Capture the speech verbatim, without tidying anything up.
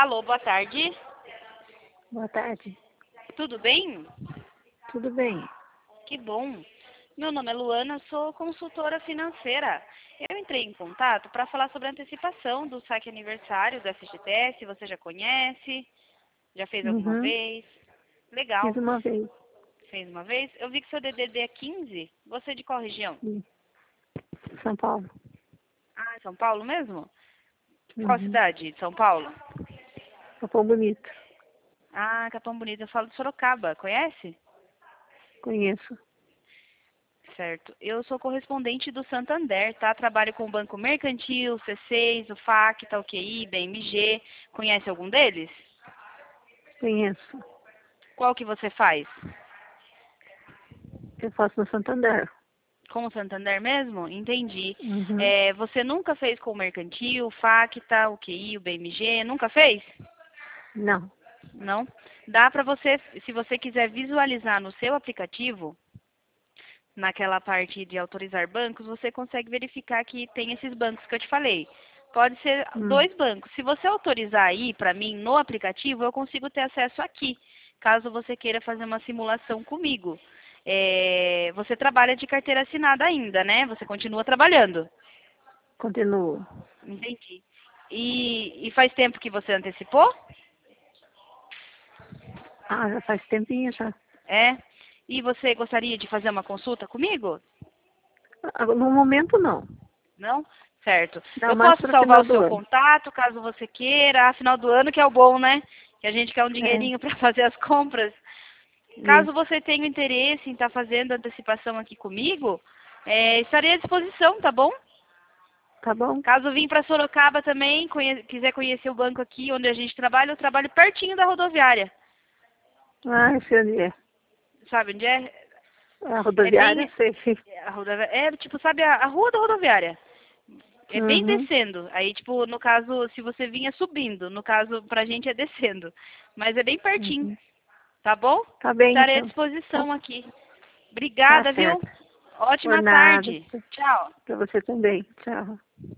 Alô, boa tarde. Boa tarde. Tudo bem? Tudo bem? Que bom. Meu nome é Luana, sou consultora financeira. Eu entrei em contato para falar sobre a antecipação do saque aniversário do F G T S. Você já conhece? Já fez alguma Uhum. vez? Legal. Fiz uma vez. Fez uma vez? Eu vi que seu D D D é quinze. Você é de qual região? Sim. São Paulo. Ah, é São Paulo mesmo? Qual Uhum. cidade de São Paulo? Capão Bonito. Ah, Capão Bonito. Eu falo de Sorocaba. Conhece? Conheço. Certo. Eu sou correspondente do Santander, tá? Trabalho com o Banco Mercantil, o C seis, o Facta, o Q I, B M G. Conhece algum deles? Conheço. Qual que você faz? Eu faço no Santander. Com o Santander mesmo? Entendi. Uhum. É, você nunca fez com o Mercantil, o Facta, o Q I, o B M G? Nunca fez? Não. Não? Dá para você, se você quiser visualizar no seu aplicativo, naquela parte de autorizar bancos, você consegue verificar que tem esses bancos que eu te falei. Pode ser Hum. dois bancos. Se você autorizar aí para mim no aplicativo, eu consigo ter acesso aqui, caso você queira fazer uma simulação comigo. É, você trabalha de carteira assinada ainda, né? Você continua trabalhando. Continuo. Entendi. E, e faz tempo que você antecipou? Ah, já faz tempinho já. É? E você gostaria de fazer uma consulta comigo? Ah, no momento não. Não? Certo. Dá Eu mais posso para salvar final o do seu ano. contato, caso você queira. Final do ano que é o bom, né? Que a gente quer um É. dinheirinho para fazer as compras. Caso Isso. você tenha interesse em estar fazendo antecipação aqui comigo, é, estarei à disposição, tá bom? Tá bom? Caso vim para Sorocaba também, conhe quiser conhecer o banco aqui onde a gente trabalha, eu trabalho pertinho da rodoviária. Ah, esse onde é? Sabe onde é? A É rodoviária, bem... sei. A rodoviária, é tipo, sabe a, a rua da rodoviária? É bem Uhum. descendo. Aí, tipo, no caso, se você vinha subindo, no caso, pra gente é descendo. Mas é bem pertinho, Uhum. tá bom? Tá bem, Estarei à então. Tá, disposição aqui. tá Obrigada, viu? certo. Por Ótima nada. tarde. Tchau. Para você também. Tchau.